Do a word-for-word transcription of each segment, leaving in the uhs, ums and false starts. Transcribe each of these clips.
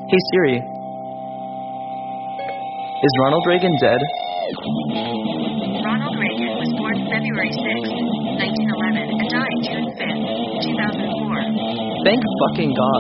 Hey Siri, is Ronald Reagan dead? Ronald Reagan was born February sixth, nineteen eleven, and died June fifth, two thousand four. Thank fucking God.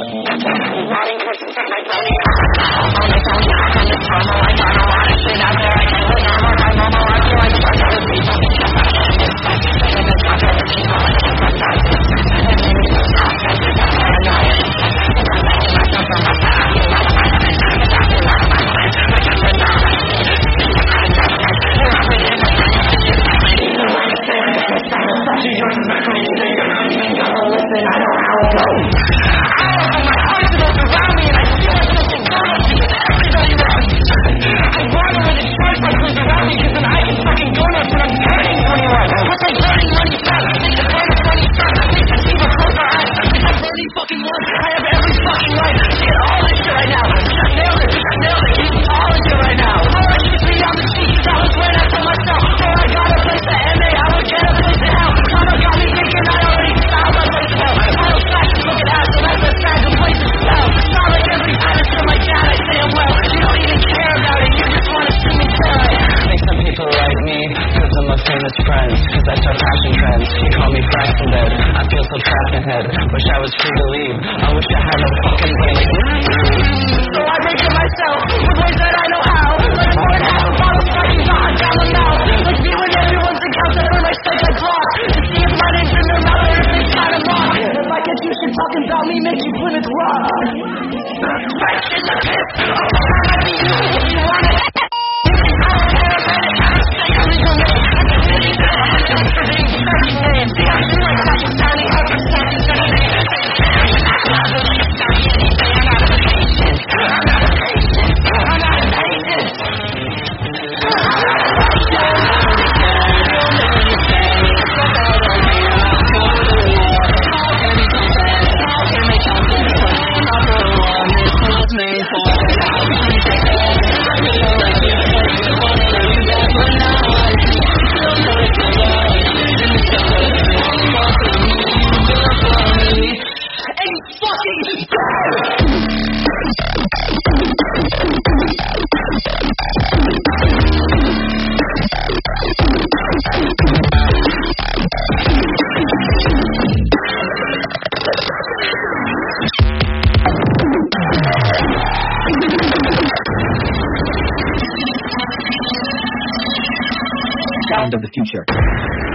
Friends, cause that's our fashion trends. You call me fast in bed, I feel so trapped in head. Wish I was free to leave, I wish I had no fucking brain. So I break it myself, with ways that I know how. Like more than half a bottle fucking gone down the mouth. Like me when everyone's encounter for my steak I block. To see if my name's in their mouth or if they try to mock. If I catch you shit talking about me, make you Plymouth Rock. Fresh in the piss, I'll might be you if you want it. Sound of the future.